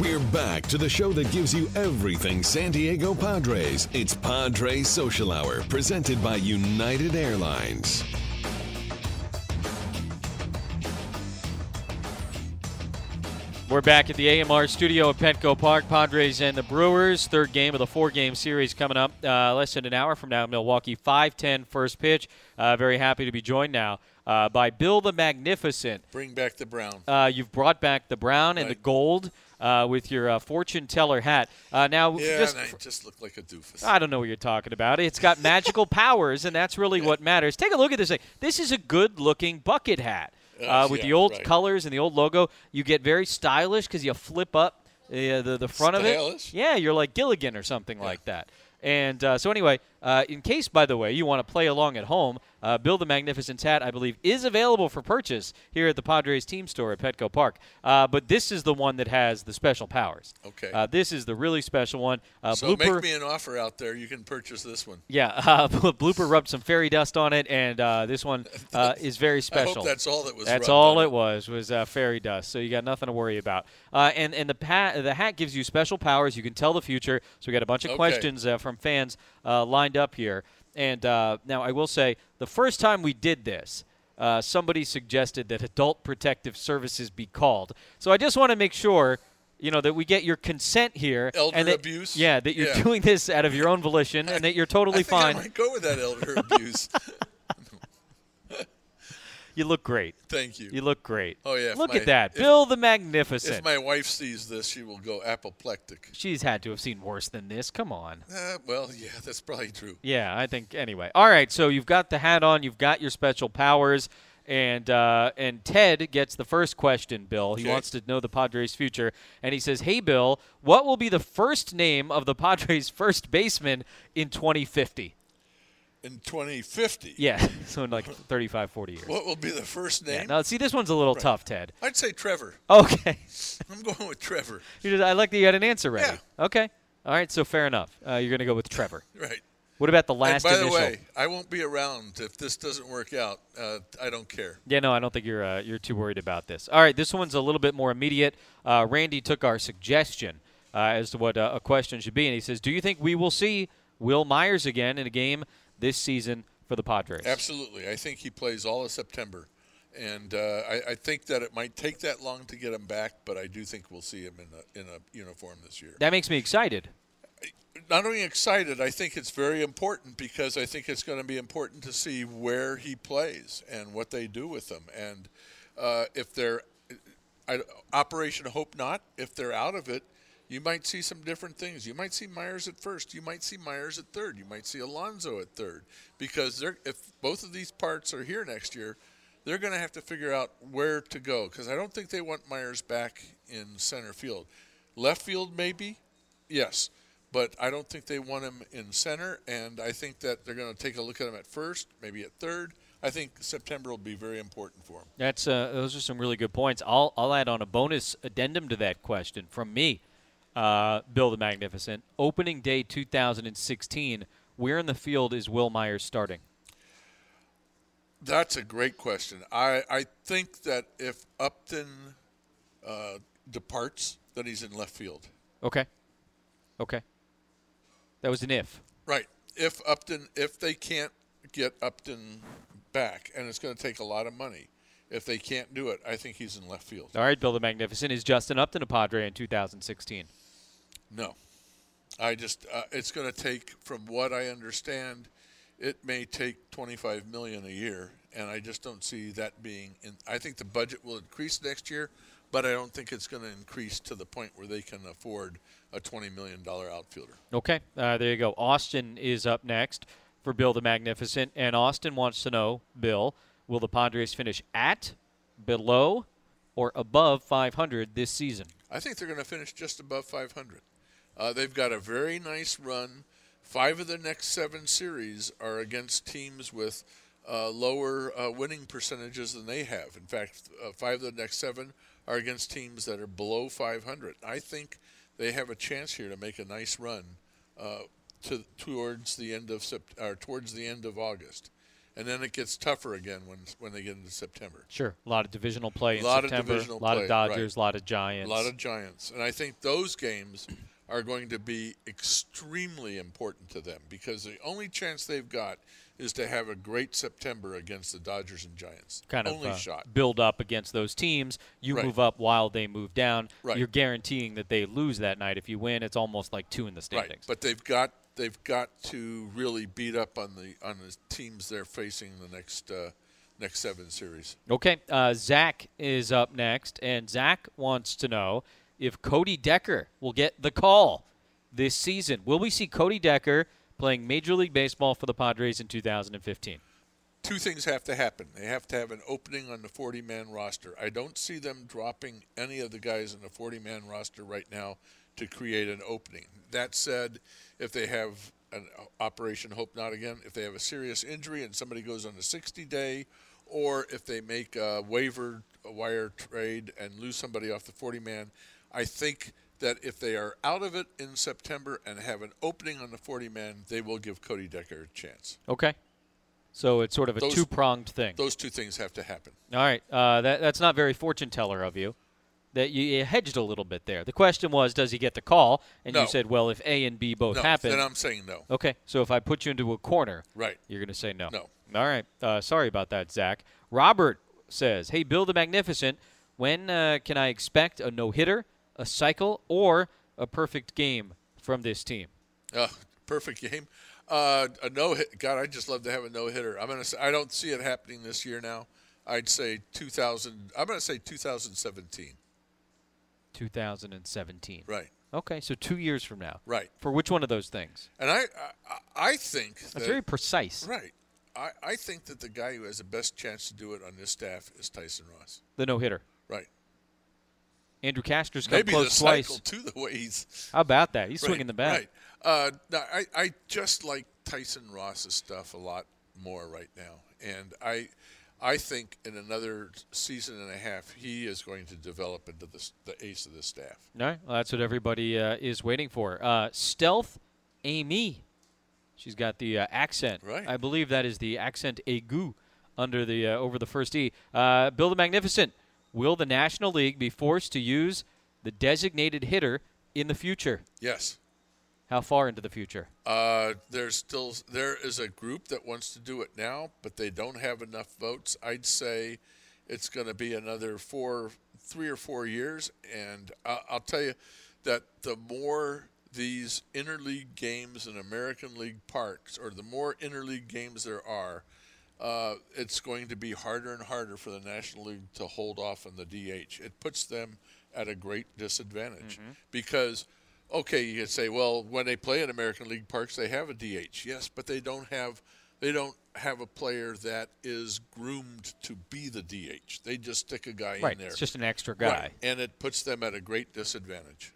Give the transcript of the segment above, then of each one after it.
We're back to the show that gives you everything San Diego Padres. It's Padres Social Hour, presented by United Airlines. We're back at the AMR studio at Petco Park. Padres and the Brewers. Third game of the four-game series coming up less than an hour from now in Milwaukee. 5:10 first pitch. Very happy to be joined now by Bill the Magnificent. Bring back the brown. You've brought back the brown and the gold with your fortune teller hat. Now, I just look like a doofus. I don't know what you're talking about. It's got magical powers, and that's really what matters. Take a look at this thing. This is a good-looking bucket hat. With the old colors and the old logo, you get very stylish because you flip up the front of it. Yeah, you're like Gilligan or something like that. And so anyway, in case, by the way, you want to play along at home, Bill the Magnificent's hat, I believe, is available for purchase here at the Padres team store at Petco Park. But this is the one that has the special powers. Okay. This is the really special one. So Blooper, make me an offer out there. You can purchase this one. Yeah. Blooper rubbed some fairy dust on it, and this one is very special. I hope that's all that was That's rubbed all on it was fairy dust. So you got nothing to worry about. And the hat gives you special powers. You can tell the future. So we got a bunch of questions from fans lined up here. And now I will say, the first time we did this, somebody suggested that Adult Protective Services be called. So I just want to make sure, that we get your consent here. Elder abuse? Yeah, that you're doing this out of your own volition and that you're totally fine. I might go with that elder abuse. You look great. Thank you. You look great. Oh, yeah. Look at that. Bill the Magnificent. If my wife sees this, she will go apoplectic. She's had to have seen worse than this. Come on. Well, yeah, that's probably true. Yeah, I think anyway. All right, so you've got the hat on. You've got your special powers. And Ted gets the first question, Bill. He wants to know the Padres' future. And he says, hey, Bill, what will be the first name of the Padres' first baseman in 2050? In 2050? Yeah, so in like 35, 40 years. What will be the first name? Yeah, now, see, this one's a little tough, Ted. I'd say Trevor. Okay. I'm going with Trevor. I like that you had an answer ready. Yeah. Okay. All right, so fair enough. You're going to go with Trevor. Right. What about the last initial? And by the way, I won't be around if this doesn't work out. I don't care. Yeah, no, I don't think you're too worried about this. All right, this one's a little bit more immediate. Randy took our suggestion as to what a question should be, and he says, do you think we will see Will Myers again in a game this season for the Padres? Absolutely. I think he plays all of September. And I think that it might take that long to get him back, but I do think we'll see him in a uniform this year. That makes me excited. Not only excited, I think it's very important because I think it's going to be important to see where he plays and what they do with him. And if they're Operation Hope Not, if they're out of it, you might see some different things. You might see Myers at first. You might see Myers at third. You might see Alonso at third. Because if both of these parts are here next year, they're going to have to figure out where to go. Because I don't think they want Myers back in center field. Left field, maybe, yes. But I don't think they want him in center. And I think that they're going to take a look at him at first, maybe at third. I think September will be very important for him. Those are some really good points. I'll add on a bonus addendum to that question from me. Bill the Magnificent. Opening day 2016, where in the field is Will Myers starting? That's a great question. I think that if Upton departs, that he's in left field. Okay. That was an if. Right. If they can't get Upton back, and it's going to take a lot of money, if they can't do it, I think he's in left field. All right, Bill the Magnificent. Is Justin Upton a Padre in 2016? No. It's going to take, from what I understand, it may take $25 million a year, and I just don't see that being in. I think the budget will increase next year, but I don't think it's going to increase to the point where they can afford a $20 million outfielder. Okay, there you go. Austin is up next for Bill the Magnificent, and Austin wants to know, Bill, will the Padres finish at, below, or above 500 this season? I think they're going to finish just above 500. They've got a very nice run. 5 of the next 7 series are against teams with lower winning percentages than they have. In fact, 5 of the next 7 are against teams that are below 500. I think they have a chance here to make a nice run towards the end of August. And then it gets tougher again when they get into September. Sure. A lot of divisional play in September. A lot of Dodgers, a lot of Giants. A lot of Giants. And I think those games are going to be extremely important to them because the only chance they've got is to have a great September against the Dodgers and Giants. Kind of only shot. Build up against those teams. You move up while they move down. Right. You're guaranteeing that they lose that night. If you win, it's almost like 2 in the standings. Right. But they've got to really beat up on the teams they're facing the next 7 series. Okay. Zach is up next, and Zach wants to know if Cody Decker will get the call this season. Will we see Cody Decker playing Major League Baseball for the Padres in 2015? 2 things have to happen. They have to have an opening on the 40-man roster. I don't see them dropping any of the guys in the 40-man roster right now to create an opening. That said, if they have an Operation Hope Not Again, if they have a serious injury and somebody goes on a 60-day, or if they make a wire trade and lose somebody off the 40-man, I think that if they are out of it in September and have an opening on the 40-man, they will give Cody Decker a chance. Okay. So it's sort of a two-pronged thing. Those 2 things have to happen. All right. That's not very fortune-teller of you. That you hedged a little bit there. The question was, does he get the call? And No. you said, well, if A and B both happen. Then I'm saying no. Okay. So if I put you into a corner, Right. you're going to say no. No. All right. Sorry about that, Zach. Robert says, hey, Bill the Magnificent, when can I expect a no-hitter, a cycle, or a perfect game from this team? Perfect game. A no-hit. God, I'd just love to have a no-hitter. I don't see it happening this year now. I'd say 2017. 2017. Right. Okay, so 2 years from now. Right. For which one of those things? And I think that's very precise. Right. I think that the guy who has the best chance to do it on this staff is Tyson Ross. The no-hitter. Right. Andrew Castor's come Maybe close the twice. cycle too, the way he's. How about that? He's swinging the bat. Right. No, I just like Tyson Ross's stuff a lot more right now, and I think in another season and a half he is going to develop into the ace of the staff. All right. Well, that's what everybody is waiting for. Stealth Amy. She's got the accent. Right. I believe that is the accent aigu under the over the first E. Bill the Magnificent. Will the National League be forced to use the designated hitter in the future? Yes. How far into the future? There is a group that wants to do it now, but they don't have enough votes. I'd say it's going to be another 3 or 4 years, and I'll tell you that the more these interleague games in American League parks, or the more interleague games there are, it's going to be harder and harder for the National League to hold off on the DH. It puts them at a great disadvantage because, okay, you could say, well, when they play in American League parks, they have a DH. Yes, but they don't have a player that is groomed to be the DH. They just stick a guy in there. It's just an extra guy. Right. And it puts them at a great disadvantage.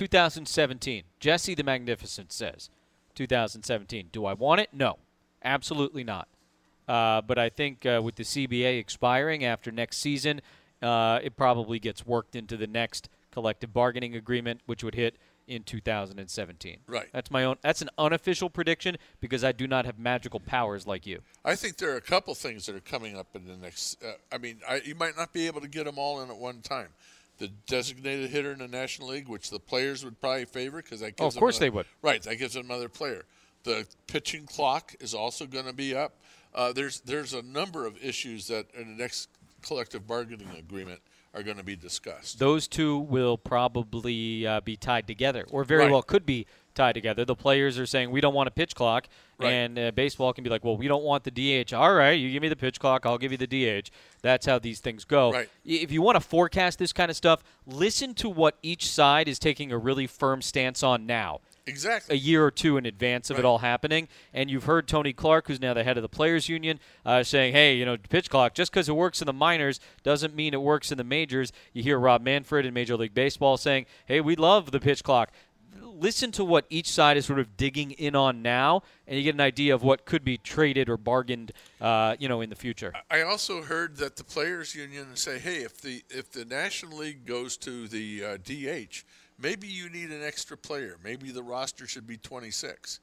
2017. Jesse the Magnificent says, 2017. Do I want it? No, absolutely not. But I think with the CBA expiring after next season, it probably gets worked into the next collective bargaining agreement, which would hit in 2017. Right. That's an unofficial prediction because I do not have magical powers like you. I think there are a couple things that are coming up in the next. You might not be able to get them all in at one time. The designated hitter in the National League, which the players would probably favor because that gives of course they would. Right, that gives them another player. The pitching clock is also going to be up. There's a number of issues that in the next collective bargaining agreement are going to be discussed. Those two will probably be tied together, or very well could be tied together. The players are saying, we don't want a pitch clock, and baseball can be like, well, we don't want the DH. All right, you give me the pitch clock, I'll give you the DH. That's how these things go. Right. If you want to forecast this kind of stuff, listen to what each side is taking a really firm stance on now. Exactly. A year or two in advance of it all happening. And you've heard Tony Clark, who's now the head of the Players Union, saying, hey, pitch clock, just because it works in the minors doesn't mean it works in the majors. You hear Rob Manfred in Major League Baseball saying, hey, we love the pitch clock. Listen to what each side is sort of digging in on now, and you get an idea of what could be traded or bargained, in the future. I also heard that the Players Union say, hey, if the National League goes to the DH, maybe you need an extra player. Maybe the roster should be 26.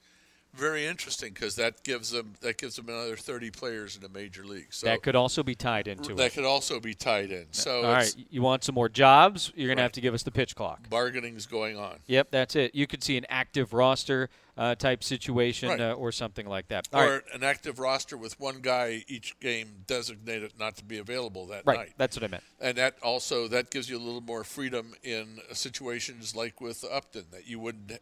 Very interesting, because that gives them another 30 players in the major league. So that could also be tied into That could also be tied in. So all right, you want some more jobs? You're going to have to give us the pitch clock. Bargaining's going on. Yep, that's it. You could see an active roster type situation or something like that. Or an active roster with one guy each game designated not to be available that night. Right, that's what I meant. And that gives you a little more freedom in situations like with Upton, that you wouldn't,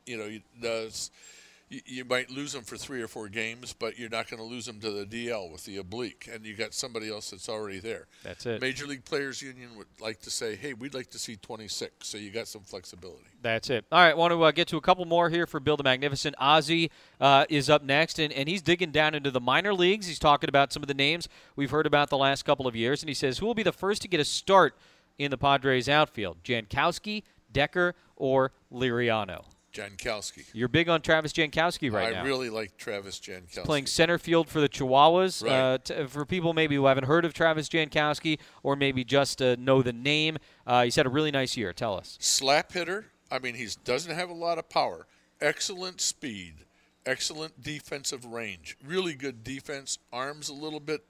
you might lose them for 3 or 4 games, but you're not going to lose them to the DL with the oblique, and you got somebody else that's already there. That's it. Major League Players Union would like to say, hey, we'd like to see 26, so you got some flexibility. That's it. All right, want to get to a couple more here for Bill the Magnificent. Ozzie is up next, and he's digging down into the minor leagues. He's talking about some of the names we've heard about the last couple of years, and he says, who will be the first to get a start in the Padres outfield, Jankowski, Decker, or Liriano? Jankowski. You're big on Travis Jankowski right now. I really like Travis Jankowski. He's playing center field for the Chihuahuas. Right. For people maybe who haven't heard of Travis Jankowski or maybe just know the name, he's had a really nice year. Tell us. Slap hitter. I mean, he doesn't have a lot of power. Excellent speed. Excellent defensive range. Really good defense. Arms a little bit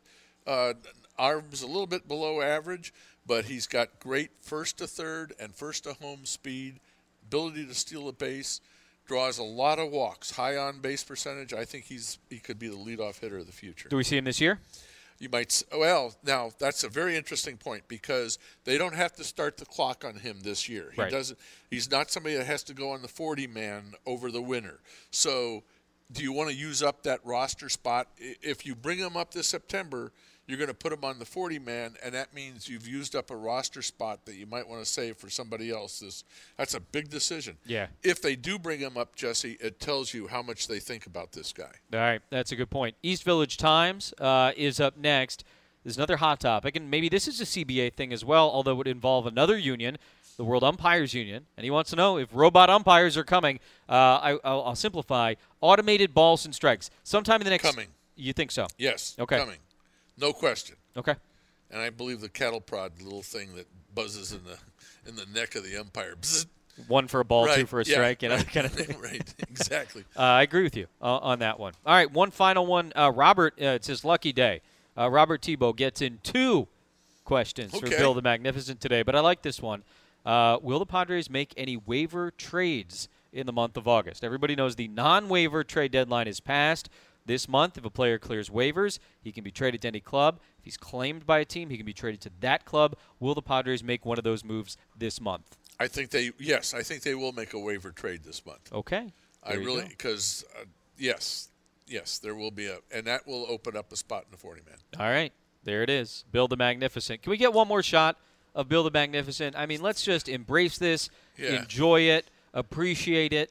below average, but he's got great first to third and first to home speed. Ability to steal a base, draws a lot of walks, high on base percentage. I think he could be the leadoff hitter of the future. Do we see him this year? You might. Well, now that's a very interesting point, because they don't have to start the clock on him this year. He doesn't. He's not somebody that has to go on the 40-man over the winter. So, do you want to use up that roster spot? If you bring him up this September, you're going to put him on the 40-man, and that means you've used up a roster spot that you might want to save for somebody else. That's a big decision. Yeah. If they do bring him up, Jesse, it tells you how much they think about this guy. All right, that's a good point. East Village Times is up next. There's another hot topic, and maybe this is a CBA thing as well, although it would involve another union, the World Umpires Union, and he wants to know if robot umpires are coming. I'll simplify. Automated balls and strikes. Sometime in the next... Coming. You think so? Yes, okay. Coming. No question. Okay. And I believe the cattle prod little thing that buzzes in the neck of the umpire. Bzzz. One for a ball, two for a strike, right. Kind of thing. Right, exactly. I agree with you on that one. All right, one final one. Robert, it's his lucky day. Robert Thibault gets in 2 questions for Bill the Magnificent today, but I like this one. Will the Padres make any waiver trades in the month of August? Everybody knows the non-waiver trade deadline is passed. This month, if a player clears waivers, he can be traded to any club. If he's claimed by a team, he can be traded to that club. Will the Padres make one of those moves this month? I think they will make a waiver trade this month. Okay. Because yes, there will be and that will open up a spot in the 40-man. All right, there it is. Bill the Magnificent. Can we get one more shot of Bill the Magnificent? I mean, let's just embrace this, enjoy it, appreciate it.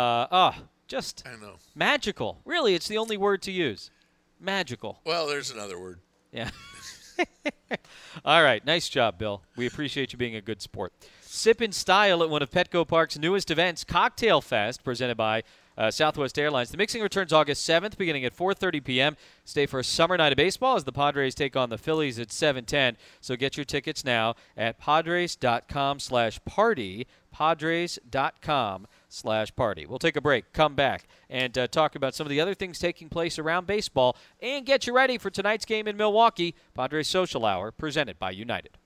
Just I know. Magical. Really, it's the only word to use. Magical. Well, there's another word. Yeah. All right. Nice job, Bill. We appreciate you being a good sport. Sip in style at one of Petco Park's newest events, Cocktail Fest, presented by Southwest Airlines. The mixing returns August 7th, beginning at 4:30 p.m. Stay for a summer night of baseball as the Padres take on the Phillies at 7:10. So get your tickets now at padres.com/party, padres.com/party. We'll take a break, come back, and talk about some of the other things taking place around baseball and get you ready for tonight's game in Milwaukee, Padres Social Hour, presented by United.